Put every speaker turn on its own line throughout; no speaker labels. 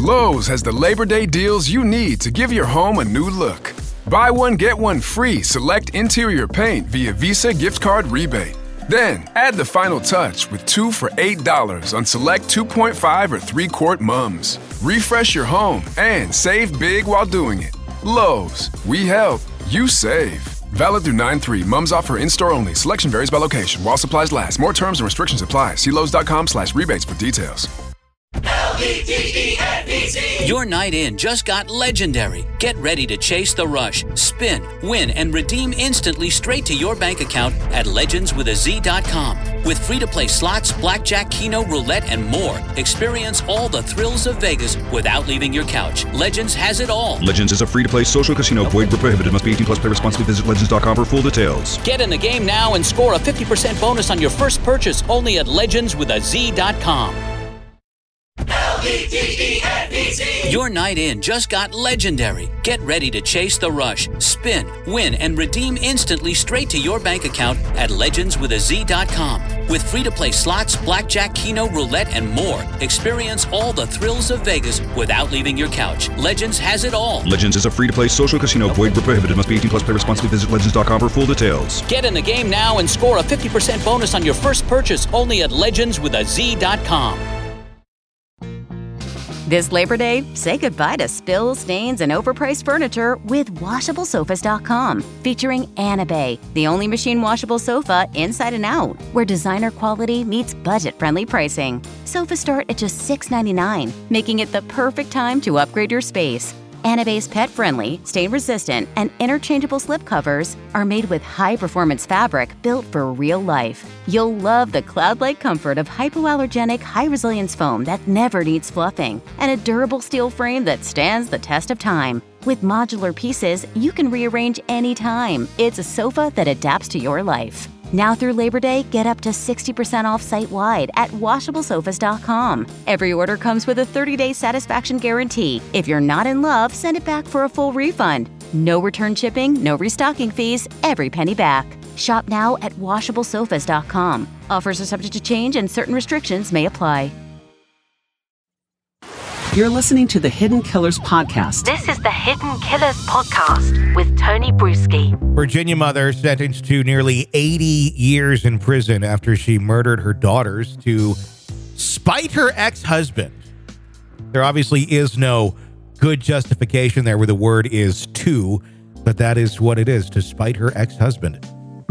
Lowe's has the Labor Day deals you need to give your home a new look. Buy one, get one free select interior paint via Visa gift card rebate. Then, add the final touch with 2 for $8 on select 2.5 or 3-quart mums. Refresh your home and save big while doing it. Lowe's, we help, you save. Valid through 9/3. Mums offer in-store only. Selection varies by location. While supplies last. More terms and restrictions apply. See Lowes.com/rebates for details.
LEGENDZ. Your night in just got legendary. Get ready to chase the rush, spin, win, and redeem instantly straight to your bank account at legendswithaz.com. With free-to-play slots, blackjack, keno, roulette, and more, experience all the thrills of Vegas without leaving your couch. Legends has it all.
Legends is a free-to-play social casino. Void where prohibited. Must be 18 plus. Play responsibly. Visit legends.com for full details.
Get in the game now and score a 50% bonus on your first purchase only at legendswithaz.com. LEGENDZ. Your night in just got legendary. Get ready to chase the rush, spin, win, and redeem instantly straight to your bank account at legendswithaz.com. With free-to-play slots, blackjack, keno, roulette, and more, experience all the thrills of Vegas without leaving your couch. Legends has it all.
Legends is a free-to-play social casino. Void where prohibited. Must be 18 plus. Play responsibly. Visit legends.com for full details.
Get in the game now and score a 50% bonus on your first purchase only at legendswithaz.com.
This Labor Day, say goodbye to spills, stains, and overpriced furniture with WashableSofas.com, featuring Anabay, the only machine washable sofa inside and out, where designer quality meets budget-friendly pricing. Sofas start at just $6.99, making it the perfect time to upgrade your space. Anabay's pet-friendly, stain-resistant, and interchangeable slipcovers are made with high-performance fabric built for real life. You'll love the cloud-like comfort of hypoallergenic, high-resilience foam that never needs fluffing, and a durable steel frame that stands the test of time. With modular pieces, you can rearrange anytime. It's a sofa that adapts to your life. Now through Labor Day, get up to 60% off site-wide at WashableSofas.com. Every order comes with a 30-day satisfaction guarantee. If you're not in love, send it back for a full refund. No return shipping, no restocking fees, every penny back. Shop now at WashableSofas.com. Offers are subject to change and certain restrictions may apply.
You're listening to the Hidden Killers Podcast.
This is the Hidden Killers Podcast with Tony Bruschi.
Virginia mother sentenced to nearly 80 years in prison after she murdered her daughters to spite her ex-husband. There obviously is no good justification there where the word is to, but that is what it is, to spite her ex-husband.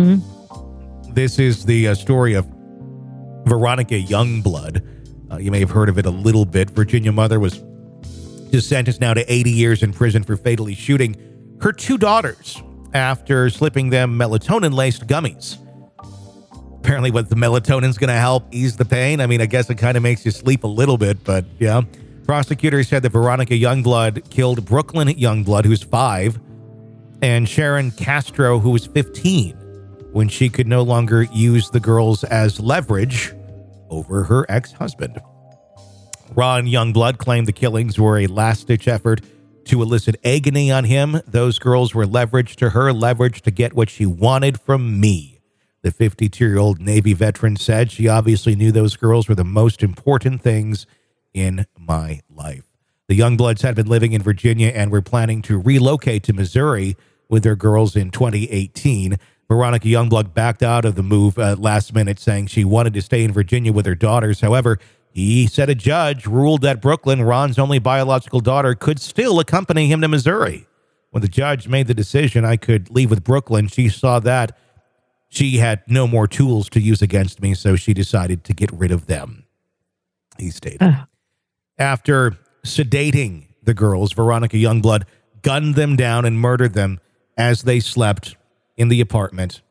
Mm-hmm. This is the story of Veronica Youngblood. You may have heard of it a little bit. Virginia mother was just sentenced now to 80 years in prison for fatally shooting her two daughters after slipping them melatonin-laced gummies. Apparently, what the melatonin's going to help ease the pain. I mean, I guess it kind of makes you sleep a little bit, but yeah. Prosecutors said that Veronica Youngblood killed Brooklyn Youngblood, who's 5, and Sharon Castro, who was 15, when she could no longer use the girls as leverage over her ex-husband. Ron Youngblood claimed the killings were a last-ditch effort to elicit agony on him. Those girls were leverage to her, leverage to get what she wanted from me. The 52-year-old Navy veteran said she obviously knew those girls were the most important things in my life. The Youngbloods had been living in Virginia and were planning to relocate to Missouri with their girls in 2018. Veronica Youngblood backed out of the move last minute, saying she wanted to stay in Virginia with her daughters. However, he said a judge ruled that Brooklyn, Ron's only biological daughter, could still accompany him to Missouri. When the judge made the decision I could leave with Brooklyn, she saw that she had no more tools to use against me, so she decided to get rid of them, he stated. After sedating the girls, Veronica Youngblood gunned them down and murdered them as they slept in the apartment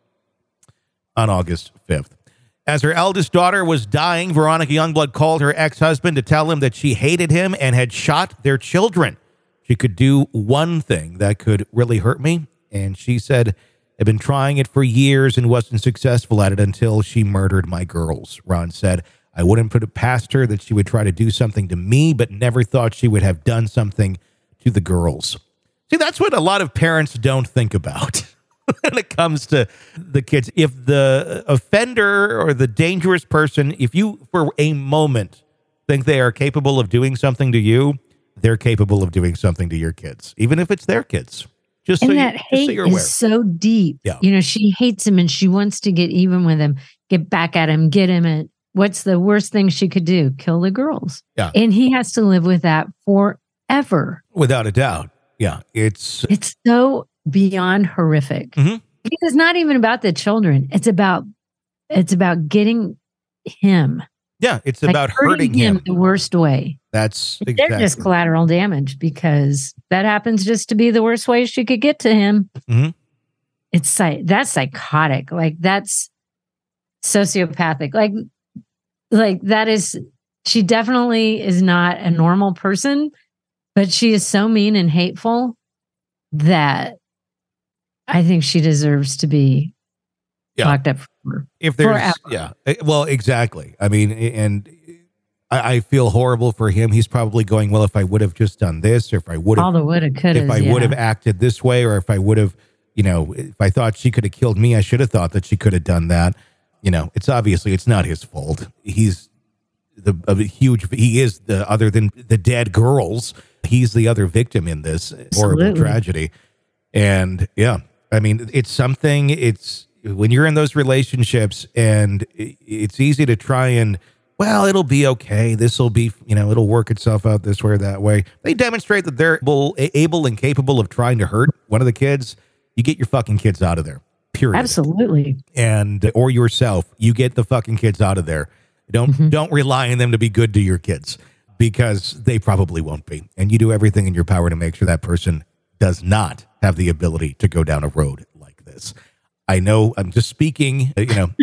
on August 5th. As her eldest daughter was dying, Veronica Youngblood called her ex-husband to tell him that she hated him and had shot their children. She could do one thing that could really hurt me, and she said, I've been trying it for years and wasn't successful at it until she murdered my girls. Ron said, I wouldn't put it past her that she would try to do something to me, but never thought she would have done something to the girls. See, that's what a lot of parents don't think about when it comes to the kids. If the offender or the dangerous person, if you for a moment think they are capable of doing something to you, they're capable of doing something to your kids, even if it's their kids. Just
and
so
that hate
you're aware.
is so deep.
Yeah.
You know, she hates him and she wants to get even with him, get back at him, get him. And what's the worst thing she could do? Kill the girls.
Yeah.
And he has to live with that forever.
Without a doubt. Yeah. It's
so beyond horrific.
Mm-hmm.
It's not even about the children. It's about getting him.
Yeah. It's about hurting him
the worst way.
That's exactly.
They're just collateral damage because that happens just to be the worst way she could get to him.
Mm-hmm.
That's psychotic. Like that's sociopathic. Like that is, she definitely is not a normal person, but she is so mean and hateful that I think she deserves to be locked up forever.
Yeah. Well, exactly. I mean, and I feel horrible for him. He's probably going, well, if I would have just done this, or if I would have,
all the woulda, coulda,
if I would have acted this way, or if I would have, if I thought she could have killed me, I should have thought that she could have done that. It's obviously it's not his fault. He's other than the dead girls, he's the other victim in this horrible tragedy. And yeah, I mean, it's something, when you're in those relationships and it's easy to try and, well, it'll be okay. This will be, it'll work itself out this way or that way. They demonstrate that they're able and capable of trying to hurt one of the kids. You get your fucking kids out of there, period.
Absolutely.
Or yourself, you get the fucking kids out of there. Don't rely on them to be good to your kids, because they probably won't be. And you do everything in your power to make sure that person does not have the ability to go down a road like this. I know I'm just speaking,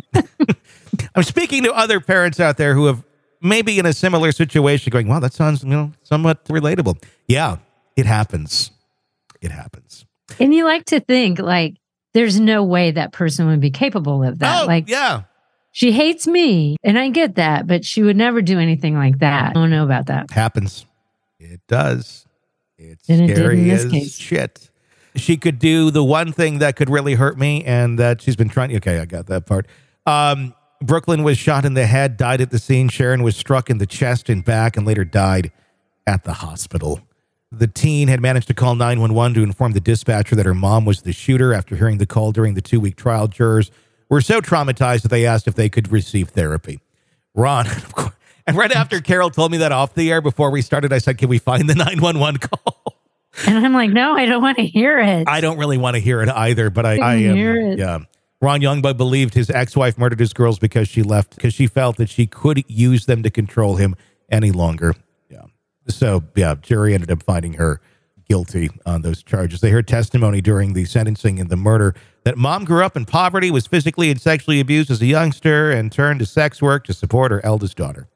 I'm speaking to other parents out there who have maybe in a similar situation going, wow, that sounds, somewhat relatable. Yeah, it happens. It happens.
And you like to think like there's no way that person would be capable of that.
Yeah.
She hates me and I get that, but she would never do anything like that. I don't know about that.
Happens. It does. It's
scary
as shit. She could do the one thing that could really hurt me, and that she's been trying. Okay, I got that part. Brooklyn was shot in the head, died at the scene. Sharon was struck in the chest and back and later died at the hospital. The teen had managed to call 911 to inform the dispatcher that her mom was the shooter. After hearing the call during the 2-week trial, jurors were so traumatized that they asked if they could receive therapy. Ron, and right after Carol told me that off the air before we started, I said, can we find the 911 call?
And I'm like, no, I don't want to hear it.
I don't really want to hear it either, but I am.
Hear it.
Yeah. Ron Youngblood believed his ex-wife murdered his girls because she felt that she could use them to control him any longer. Yeah. So, yeah, jury ended up finding her guilty on those charges. They heard testimony during the sentencing in the murder that mom grew up in poverty, was physically and sexually abused as a youngster, and turned to sex work to support her eldest daughter.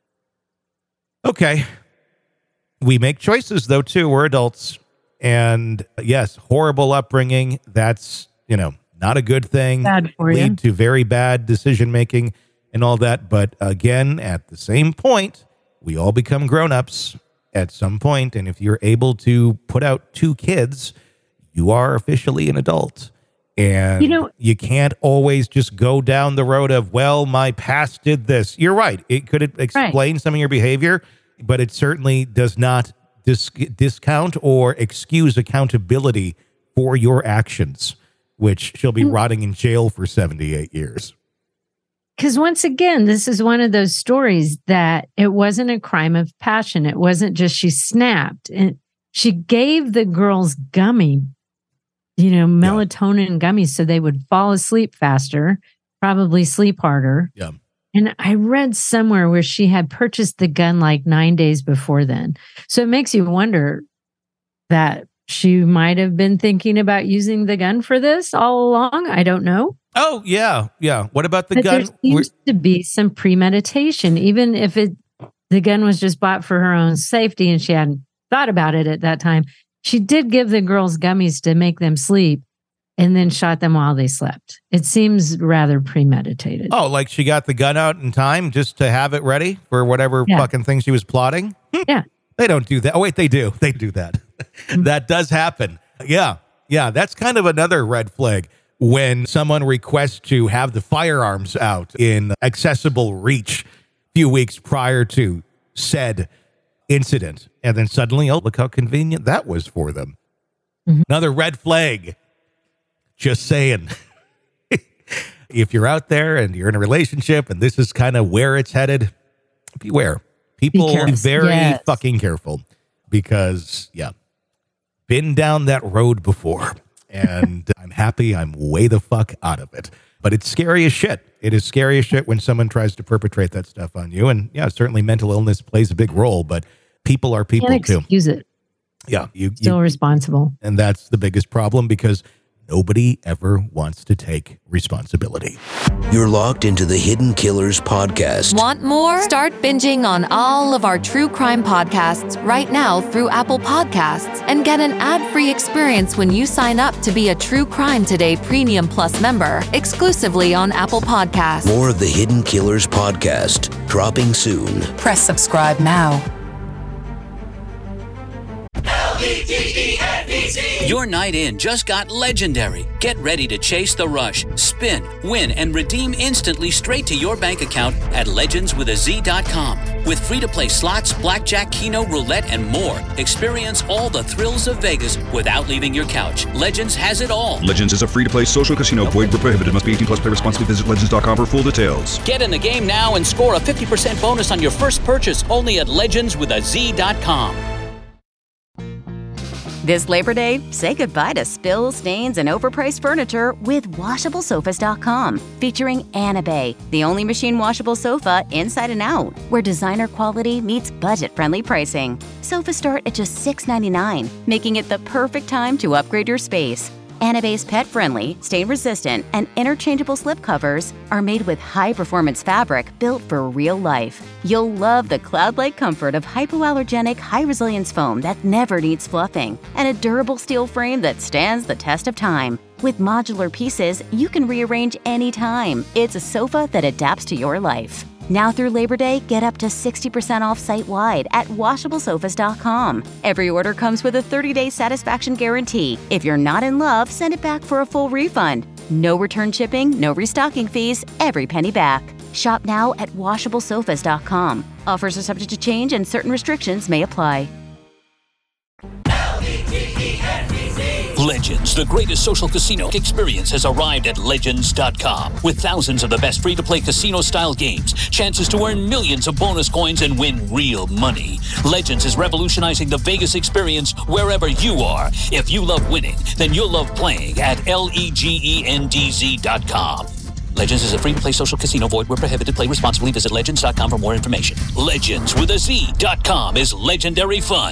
Okay. We make choices, though, too. We're adults. And yes, horrible upbringing. That's, not a good thing.
Bad for you.
Lead to very bad decision-making and all that. But again, at the same point, we all become grown-ups at some point. And if you're able to put out 2 kids, you are officially an adult. And you can't always just go down the road of, well, my past did this. You're right. It could explain some of your behavior, but it certainly does not discount or excuse accountability for your actions, which she'll be rotting in jail for 78 years.
Because once again, this is one of those stories that it wasn't a crime of passion. It wasn't just she snapped. And she gave the girls gummy, melatonin gummies so they would fall asleep faster, probably sleep harder.
Yeah.
And I read somewhere where she had purchased the gun like 9 days before then. So it makes you wonder that she might have been thinking about using the gun for this all along. I don't know.
Oh, yeah. Yeah. What about the
but
gun?
There seems to be some premeditation, even if the gun was just bought for her own safety and she hadn't thought about it at that time. She did give the girls gummies to make them sleep and then shot them while they slept. It seems rather premeditated.
Oh, like she got the gun out in time just to have it ready for whatever fucking thing she was plotting?
Yeah.
They don't do that. Oh, wait, they do. They do that. That does happen. Yeah. Yeah. That's kind of another red flag when someone requests to have the firearms out in accessible reach a few weeks prior to said incident. And then suddenly, oh, look how convenient that was for them. Mm-hmm. Another red flag. Just saying. If you're out there and you're in a relationship and this is kind of where it's headed, beware. People be very fucking careful because, been down that road before. And I'm happy I'm way the fuck out of it. But it's scary as shit. It is scary as shit when someone tries to perpetrate that stuff on you. And certainly mental illness plays a big role, but people are people
Can't
too.
Excuse it.
Yeah.
Still responsible.
And that's the biggest problem because nobody ever wants to take responsibility.
You're locked into the Hidden Killers podcast.
Want more? Start binging on all of our true crime podcasts right now through Apple Podcasts and get an ad-free experience when you sign up to be a True Crime Today Premium Plus member exclusively on Apple Podcasts.
More of the Hidden Killers podcast dropping soon.
Press subscribe now.
Your night in just got legendary. Get ready to chase the rush, spin, win, and redeem instantly straight to your bank account at legendswithaz.com. With free-to-play slots, blackjack, keno, roulette, and more, experience all the thrills of Vegas without leaving your couch. Legends has it all.
Legends is a free-to-play social casino. Void where prohibited. Must be 18 plus. Play responsibly. Visit legends.com for full details.
Get in the game now and score a 50% bonus on your first purchase only at legendswithaz.com.
This Labor Day, say goodbye to spills, stains, and overpriced furniture with WashableSofas.com. Featuring Anabay, the only machine washable sofa inside and out, where designer quality meets budget-friendly pricing. Sofas start at just $6.99, making it the perfect time to upgrade your space. Anabay's pet-friendly, stain-resistant, and interchangeable slipcovers are made with high-performance fabric built for real life. You'll love the cloud-like comfort of hypoallergenic, high-resilience foam that never needs fluffing, and a durable steel frame that stands the test of time. With modular pieces, you can rearrange anytime. It's a sofa that adapts to your life. Now through Labor Day, get up to 60% off site-wide at WashableSofas.com. Every order comes with a 30-day satisfaction guarantee. If you're not in love, send it back for a full refund. No return shipping, no restocking fees, every penny back. Shop now at WashableSofas.com. Offers are subject to change and certain restrictions may apply.
Legends, the greatest social casino experience, has arrived at Legends.com. With thousands of the best free-to-play casino-style games, chances to earn millions of bonus coins and win real money. Legends is revolutionizing the Vegas experience wherever you are. If you love winning, then you'll love playing at LEGENDZ.com. Legends is a free-to-play social casino. Void where prohibited. Play responsibly. Visit Legends.com for more information. Legendswithaz.com is legendary fun.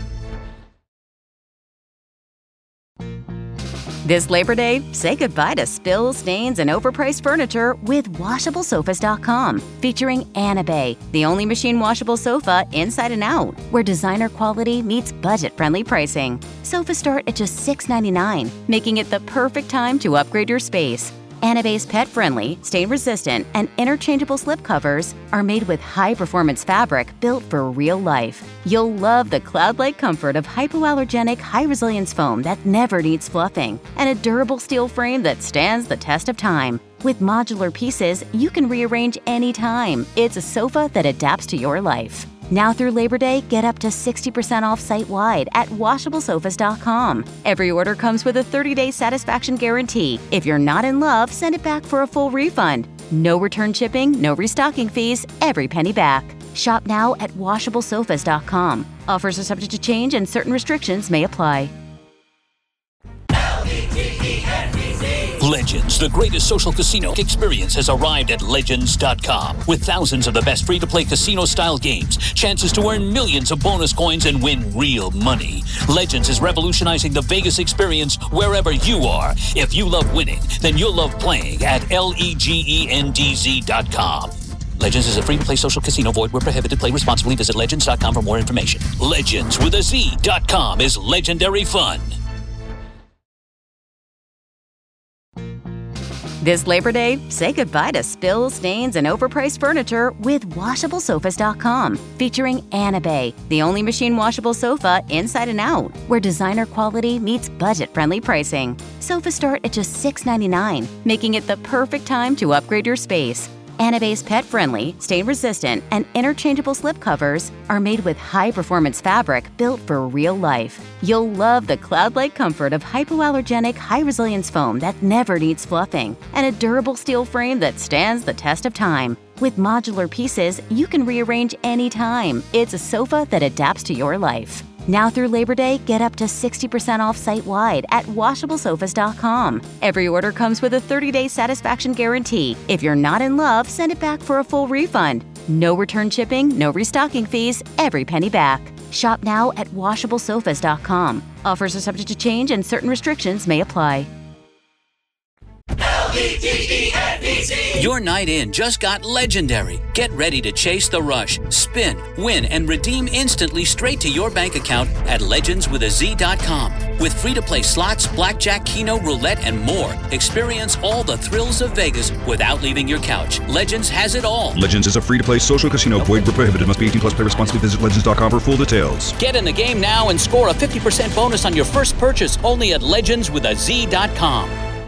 This Labor Day, say goodbye to spills, stains, and overpriced furniture with WashableSofas.com. Featuring Anabay, the only machine washable sofa inside and out, where designer quality meets budget-friendly pricing. Sofas start at just $6.99, making it the perfect time to upgrade your space. Anabay's pet-friendly, stain-resistant, and interchangeable slipcovers are made with high-performance fabric built for real life. You'll love the cloud-like comfort of hypoallergenic, high-resilience foam that never needs fluffing, and a durable steel frame that stands the test of time. With modular pieces, you can rearrange anytime. It's a sofa that adapts to your life. Now through Labor Day, get up to 60% off site-wide at WashableSofas.com. Every order comes with a 30-day satisfaction guarantee. If you're not in love, send it back for a full refund. No return shipping, no restocking fees, every penny back. Shop now at WashableSofas.com. Offers are subject to change and certain restrictions may apply.
Legends, the greatest social casino experience, has arrived at Legends.com. With thousands of the best free-to-play casino-style games, chances to earn millions of bonus coins and win real money. Legends is revolutionizing the Vegas experience wherever you are. If you love winning, then you'll love playing at LEGENDZ.com. Legends is a free-to-play social casino. Void where prohibited. Play responsibly. Visit Legends.com for more information. Legendswithaz.com is legendary fun.
This Labor Day, say goodbye to spills, stains, and overpriced furniture with WashableSofas.com. Featuring Anabay, the only machine washable sofa inside and out, where designer quality meets budget-friendly pricing. Sofas start at just $6.99, making it the perfect time to upgrade your space. Anabase pet-friendly, stain-resistant, and interchangeable slipcovers are made with high-performance fabric built for real life. You'll love the cloud-like comfort of hypoallergenic, high-resilience foam that never needs fluffing, and a durable steel frame that stands the test of time. With modular pieces, you can rearrange anytime. It's a sofa that adapts to your life. Now through Labor Day, get up to 60% off site-wide at washablesofas.com. Every order comes with a 30-day satisfaction guarantee. If you're not in love, send it back for a full refund. No return shipping, no restocking fees, every penny back. Shop now at washablesofas.com. Offers are subject to change and certain restrictions may apply.
Your night in just got legendary. Get ready to chase the rush, spin, win, and redeem instantly straight to your bank account at legendswithaz.com. With free-to-play slots, blackjack, keno, roulette, and more, experience all the thrills of Vegas without leaving your couch. Legends has it all.
Legends is a free-to-play social casino. Void where prohibited. Must be 18 plus. Play responsibly. Visit legends.com for full details.
Get in the game now and score a 50% bonus on your first purchase only at legendswithaz.com.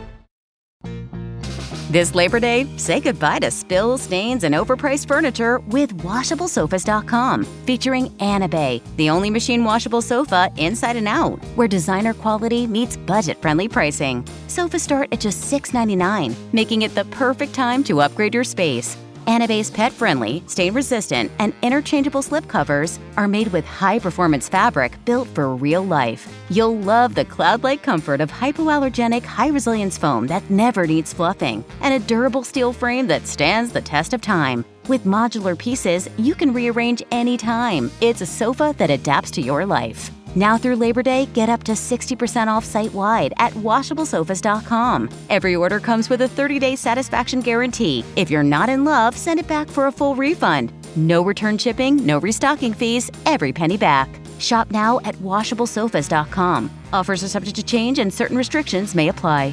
This Labor Day, say goodbye to spills, stains, and overpriced furniture with washablesofas.com, featuring Anabay, the only machine washable sofa inside and out, where designer quality meets budget-friendly pricing. Sofas start at just $6.99, making it the perfect time to upgrade your space. Anabase pet-friendly, stain-resistant, and interchangeable slipcovers are made with high-performance fabric built for real life. You'll love the cloud-like comfort of hypoallergenic, high-resilience foam that never needs fluffing, and a durable steel frame that stands the test of time. With modular pieces, you can rearrange anytime. It's a sofa that adapts to your life. Now through Labor Day, get up to 60% off site-wide at washablesofas.com. Every order comes with a 30-day satisfaction guarantee. If you're not in love, send it back for a full refund. No return shipping, no restocking fees, every penny back. Shop now at washablesofas.com. Offers are subject to change and certain restrictions may apply.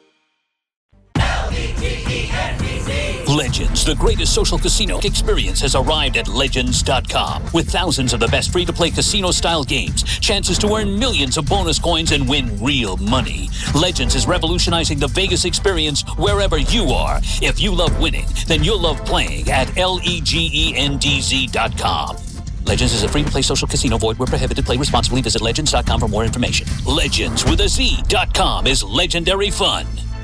Legends, the greatest social casino experience, has arrived at Legends.com. With thousands of the best free-to-play casino-style games, chances to earn millions of bonus coins and win real money. Legends is revolutionizing the Vegas experience wherever you are. If you love winning, then you'll love playing at LEGENDZ.com. Legends is a free-to-play social casino. Void where prohibited. Play responsibly. Visit Legends.com for more information. Legendswithaz.com is legendary fun.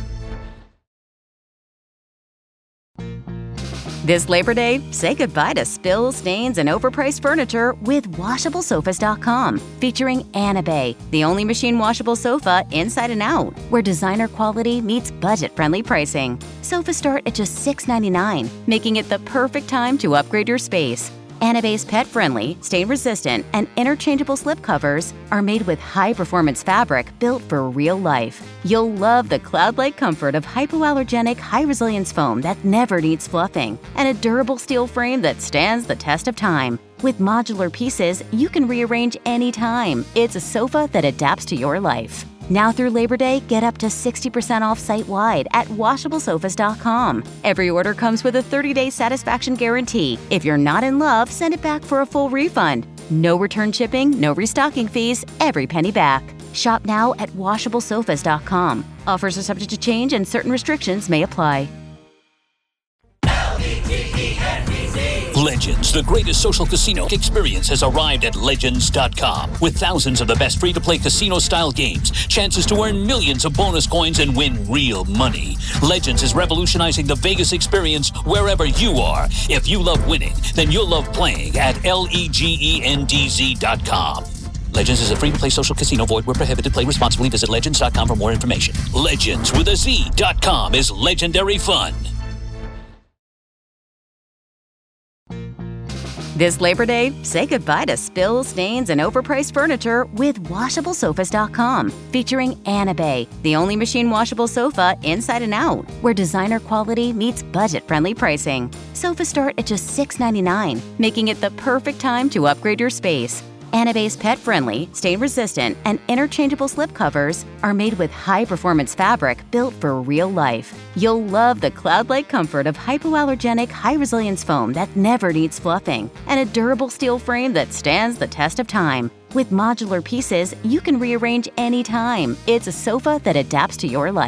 This Labor Day, say goodbye to spills, stains, and overpriced furniture with washablesofas.com, featuring Anabay, the only machine washable sofa inside and out, where designer quality meets budget-friendly pricing. Sofas start at just $6.99, making it the perfect time to upgrade your space. Anabase pet-friendly, stain-resistant, and interchangeable slipcovers are made with high-performance fabric built for real life. You'll love the cloud-like comfort of hypoallergenic, high-resilience foam that never needs fluffing, and a durable steel frame that stands the test of time. With modular pieces, you can rearrange anytime. It's a sofa that adapts to your life. Now through Labor Day, get up to 60% off site-wide at washablesofas.com. Every order comes with a 30-day satisfaction guarantee. If you're not in love, send it back for a full refund. No return shipping, no restocking fees, every penny back. Shop now at washablesofas.com. Offers are subject to change and certain restrictions may apply.
Legends, the greatest social casino experience, has arrived at Legends.com. With thousands of the best free-to-play casino-style games, chances to earn millions of bonus coins and win real money. Legends is revolutionizing the Vegas experience wherever you are. If you love winning, then you'll love playing at LEGENDZ.com. Legends is a free-to-play social casino. Void where prohibited. Play responsibly. Visit Legends.com for more information. Legendswithaz.com is legendary fun.
This Labor Day, say goodbye to spills, stains, and overpriced furniture with washablesofas.com, featuring Anabay, the only machine washable sofa inside and out, where designer quality meets budget-friendly pricing. Sofas start at just $6.99, making it the perfect time to upgrade your space. Anabase pet-friendly, stain-resistant, and interchangeable slipcovers are made with high-performance fabric built for real life. You'll love the cloud-like comfort of hypoallergenic, high-resilience foam that never needs fluffing, and a durable steel frame that stands the test of time. With modular pieces, you can rearrange anytime. It's a sofa that adapts to your life.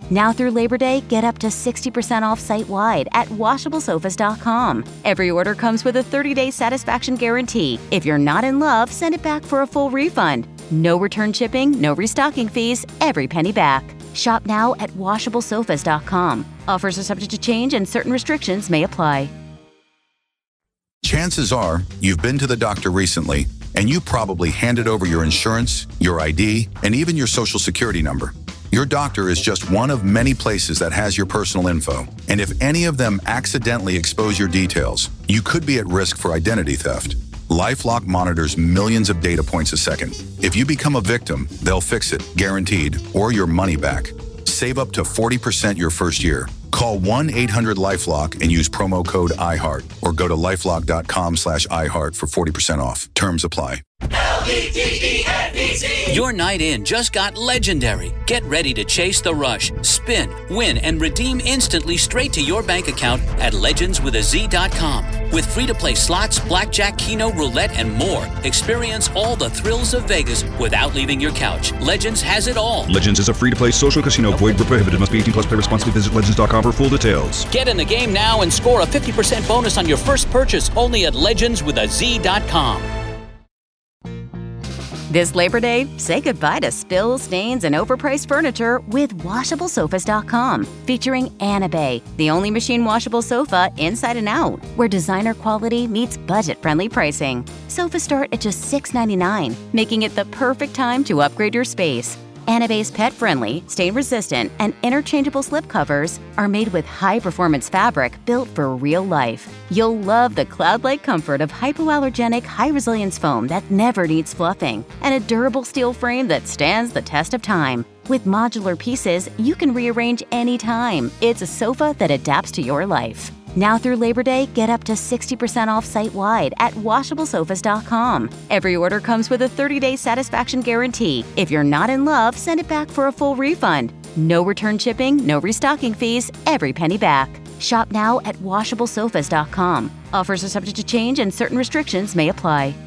Now through Labor Day, get up to 60% off site-wide at washablesofas.com. Every order comes with a 30-day satisfaction guarantee. If you're not in love, send it back for a full refund. No return shipping, no restocking fees, every penny back. Shop now at washablesofas.com. Offers are subject to change and certain restrictions may apply.
Chances are you've been to the doctor recently and you probably handed over your insurance, your ID, and even your social security number. Your doctor is just one of many places that has your personal info. And if any of them accidentally expose your details, you could be at risk for identity theft. LifeLock monitors millions of data points a second. If you become a victim, they'll fix it, guaranteed, or your money back. Save up to 40% your first year. Call 1-800-LifeLock and use promo code iHeart or go to lifelock.com/iHeart for 40% off. Terms apply.
LEGENDZ. Your night in just got legendary. Get ready to chase the rush, spin, win, and redeem instantly straight to your bank account at legendswithaz.com. With free-to-play slots, blackjack, keno, roulette, and more, experience all the thrills of Vegas without leaving your couch. Legends has it all.
Legends is a free-to-play social casino. Void where prohibited. Must be 18 plus. Play responsibly. Visit legends.com for full details.
Get in the game now and score a 50% bonus on your first purchase only at legendswithaz.com.
This Labor Day, say goodbye to spills, stains, and overpriced furniture with washablesofas.com. Featuring Anabay, the only machine washable sofa inside and out, where designer quality meets budget-friendly pricing. Sofas start at just $6.99, making it the perfect time to upgrade your space. Anabay's pet-friendly, stain-resistant, and interchangeable slipcovers are made with high-performance fabric built for real life. You'll love the cloud-like comfort of hypoallergenic, high-resilience foam that never needs fluffing, and a durable steel frame that stands the test of time. With modular pieces, you can rearrange anytime. It's a sofa that adapts to your life. Now through Labor Day, get up to 60% off site-wide at washablesofas.com. Every order comes with a 30-day satisfaction guarantee. If you're not in love, send it back for a full refund. No return shipping, no restocking fees, every penny back. Shop now at washablesofas.com. Offers are subject to change and certain restrictions may apply.